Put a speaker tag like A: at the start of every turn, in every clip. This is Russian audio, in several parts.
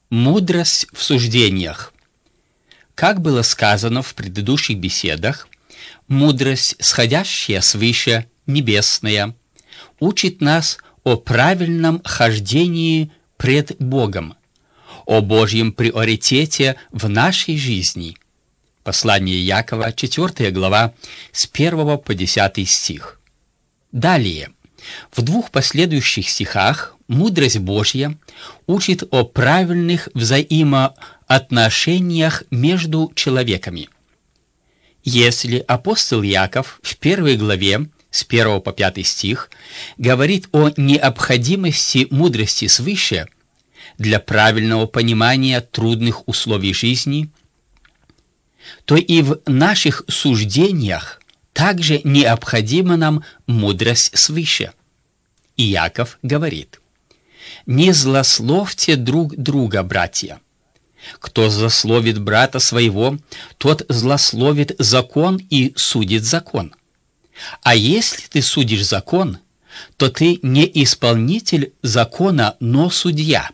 A: Мудрость в суждениях. Как было сказано в предыдущих беседах, мудрость, сходящая свыше, небесная, учит нас о правильном хождении пред Богом, о Божьем приоритете в нашей жизни. Послание Якова, 4 глава, с 1 по 10 стих. Далее, в двух последующих стихах мудрость Божья учит о правильных взаимоотношениях между человеками. Если апостол Яков в 1 главе с 1 по 5 стих говорит о необходимости мудрости свыше для правильного понимания трудных условий жизни, то и в наших суждениях также необходима нам мудрость свыше. И Яков говорит: «Не злословьте друг друга, братья. Кто злословит брата своего, тот злословит закон и судит закон. А если ты судишь закон, то ты не исполнитель закона, но судья.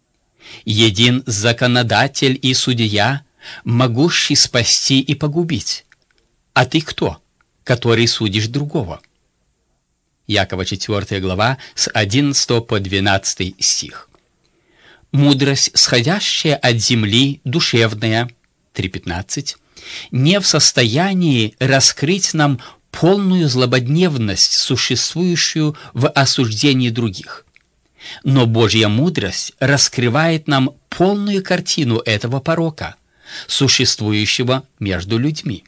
A: Един законодатель и судья, могущий спасти и погубить. А ты кто, который судишь другого?» Якова 4 глава с 11 по 12 стих. Мудрость, сходящая от земли, душевная, 3:15, не в состоянии раскрыть нам полную злободневность, существующую в осуждении других. Но Божья мудрость раскрывает нам полную картину этого порока, существующего между людьми.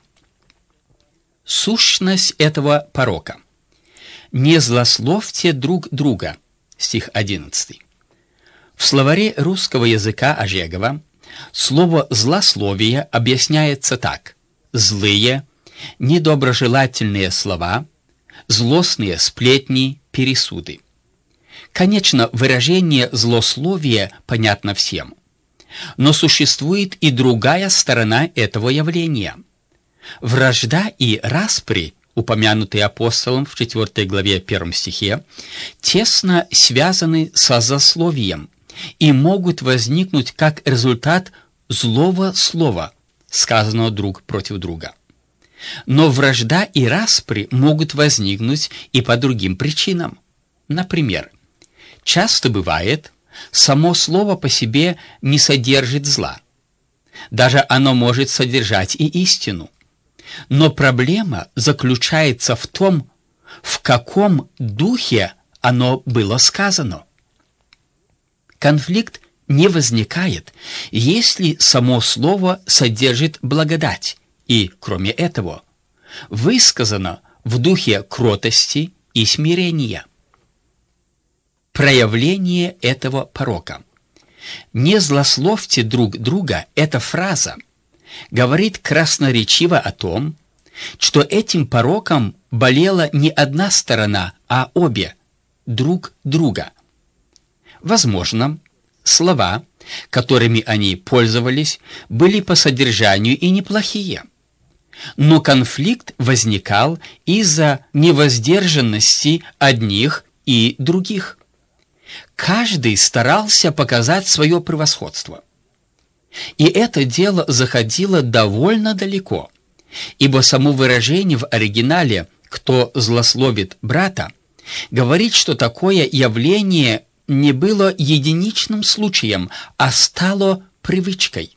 A: Сущность этого порока. «Не злословьте друг друга», стих 11. В словаре русского языка Ожегова слово «злословие» объясняется так: злые, недоброжелательные слова, злостные сплетни, пересуды. Конечно, выражение «злословие» понятно всем, но существует и другая сторона этого явления. Вражда и распри, упомянутые апостолом в 4 главе 1 стихе, тесно связаны со злословием и могут возникнуть как результат злого слова, сказанного друг против друга. Но вражда и распри могут возникнуть и по другим причинам. Например, часто бывает, само слово по себе не содержит зла. Даже оно может содержать и истину. Но проблема заключается в том, в каком духе оно было сказано. Конфликт не возникает, если само слово содержит благодать и, кроме этого, высказано в духе кротости и смирения. Проявление этого порока. «Не злословьте друг друга» — эта фраза говорит красноречиво о том, что этим пороком болела не одна сторона, а обе, друг друга. Возможно, слова, которыми они пользовались, были по содержанию и неплохие, но конфликт возникал из-за невоздержанности одних и других. Каждый старался показать свое превосходство. И это дело заходило довольно далеко, ибо само выражение в оригинале «кто злословит брата» говорит, что такое явление не было единичным случаем, а стало привычкой.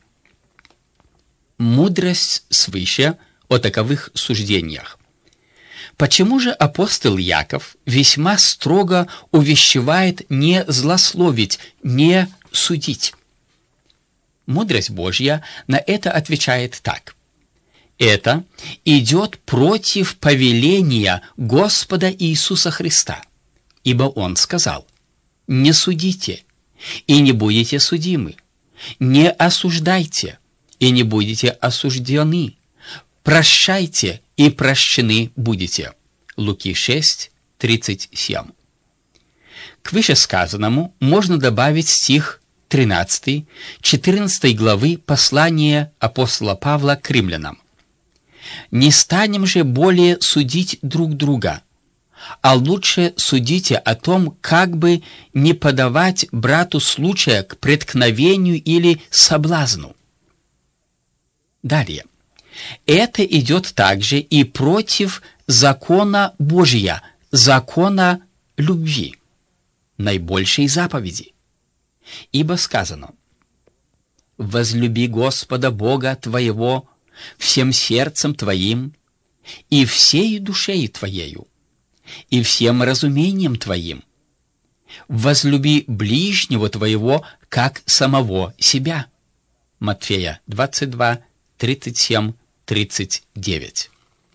A: Мудрость свыше о таковых суждениях. Почему же апостол Яков весьма строго увещевает не злословить, не судить? Мудрость Божья на это отвечает так: это идет против повеления Господа Иисуса Христа, ибо Он сказал: «Не судите, и не будете судимы, не осуждайте, и не будете осуждены, прощайте, и прощены будете». Луки 6, 37. К вышесказанному можно добавить стих 13, 14 главы послания апостола Павла к римлянам. «Не станем же более судить друг друга, а лучше судите о том, как бы не подавать брату случая к преткновению или соблазну. Далее. Это идет также и против закона Божия, закона любви, наибольшей заповеди. Ибо сказано: «Возлюби Господа Бога твоего всем сердцем твоим, и всей душею твоею, и всем разумением твоим. Возлюби ближнего твоего, как самого себя». Матфея 22, 37, 39.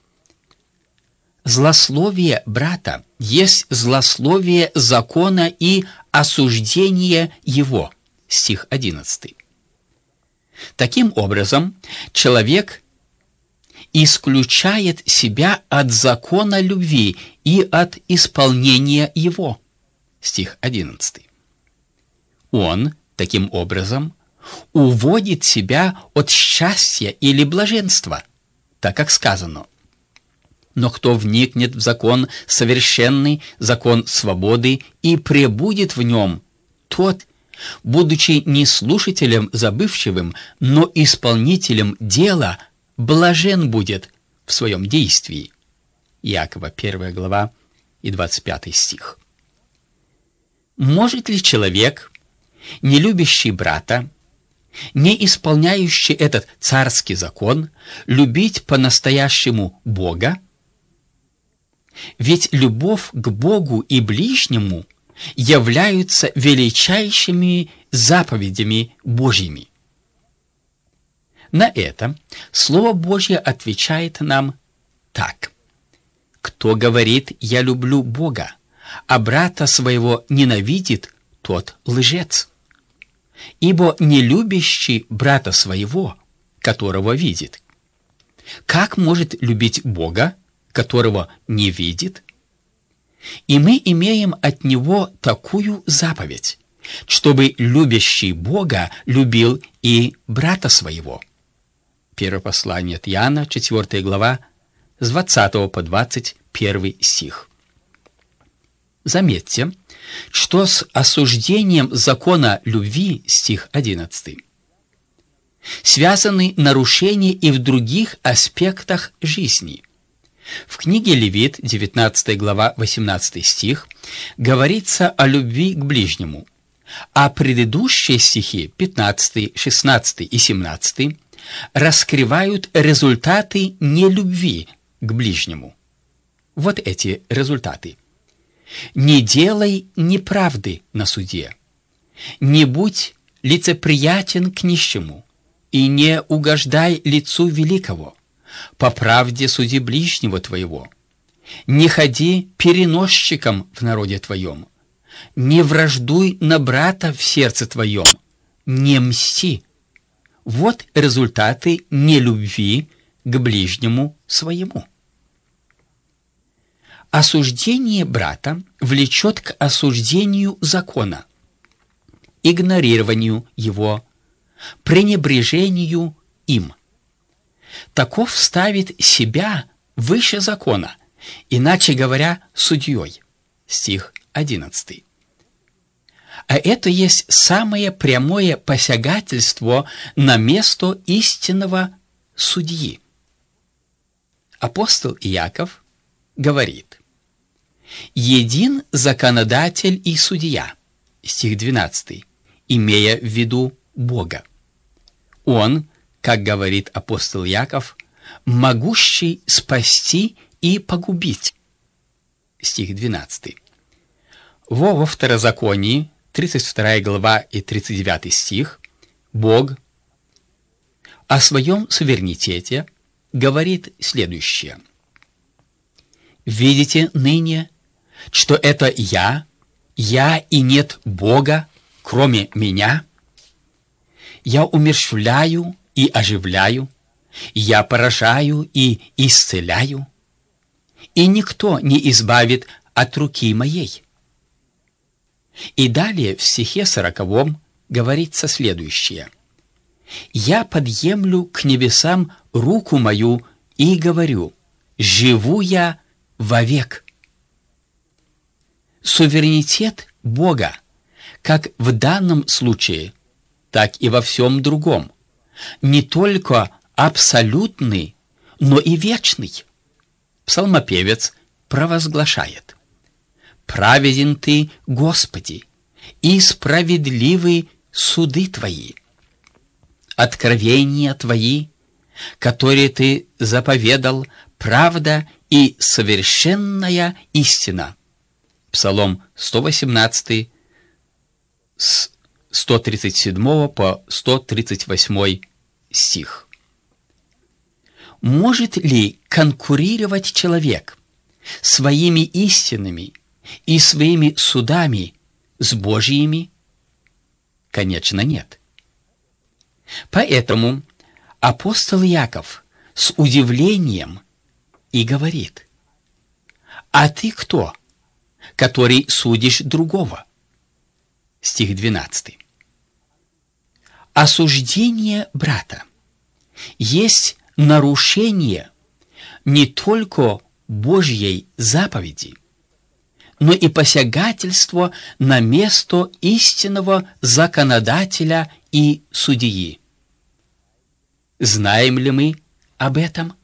A: Злословие брата есть злословие закона и осуждение его. Стих 11. Таким образом, человек исключает себя от закона любви и от исполнения его. Стих 11. Он, таким образом, уводит себя от счастья или блаженства, так как сказано: «Но кто вникнет в закон совершенный, закон свободы, и пребудет в нем, тот, будучи не слушателем забывчивым, но исполнителем дела, блажен будет в своем действии». Иакова 1 глава и 25 стих. Может ли человек, не любящий брата, не исполняющий этот царский закон, любить по-настоящему Бога? Ведь любовь к Богу и ближнему являются величайшими заповедями Божьими. На это Слово Божье отвечает нам так: «Кто говорит: я люблю Бога, а брата своего ненавидит, тот лжец. Ибо не любящий брата своего, которого видит, как может любить Бога, которого не видит?» И мы имеем от Него такую заповедь, чтобы любящий Бога любил и брата своего. Первое послание от Иоанна, 4 глава, с 20 по 21 стих. Заметьте, что с осуждением закона любви, стих 11, связаны нарушения и в других аспектах жизни. В книге Левит, 19 глава, 18 стих, говорится о любви к ближнему, а предыдущие стихи, 15, 16 и 17, раскрывают результаты нелюбви к ближнему. Вот эти результаты. «Не делай неправды на суде, не будь лицеприятен к нищему, и не угождай лицу великого, по правде суди ближнего твоего, не ходи переносчиком в народе твоем, не враждуй на брата в сердце твоем, не мсти». Вот результаты нелюбви к ближнему своему. Осуждение брата влечет к осуждению закона, игнорированию его, пренебрежению им. Таков ставит себя выше закона, иначе говоря, судьей. Стих 11. А это есть самое прямое посягательство на место истинного судьи. Апостол Иаков говорит: «Един законодатель и судья», стих 12, имея в виду Бога. Он, как говорит апостол Иаков, могущий спасти и погубить. Стих 12. Во Второзаконии, 32 глава и 39 стих, Бог о своем суверенитете говорит следующее: «Видите ныне, что это я и нет Бога, кроме меня? Я умерщвляю и оживляю, я поражаю и исцеляю, и никто не избавит от руки моей». И далее в стихе 40 говорится следующее: «Я подъемлю к небесам руку мою и говорю: живу я вовек». суверенитет Бога, как в данном случае, так и во всем другом, не только абсолютный, но и вечный. Псалмопевец провозглашает: «Праведен Ты, Господи, и справедливы суды Твои. Откровения Твои, которые Ты заповедал, правда и совершенная истина». Псалом 118, с 137 по 138 стих. Может ли конкурировать человек своими истинами и своими судами с Божьими? Конечно, нет. Поэтому апостол Яков с удивлением и говорит: «А ты кто, который судишь другого?» Стих 12. Осуждение брата есть нарушение не только Божьей заповеди, но и посягательство на место истинного законодателя и судьи. Знаем ли мы об этом?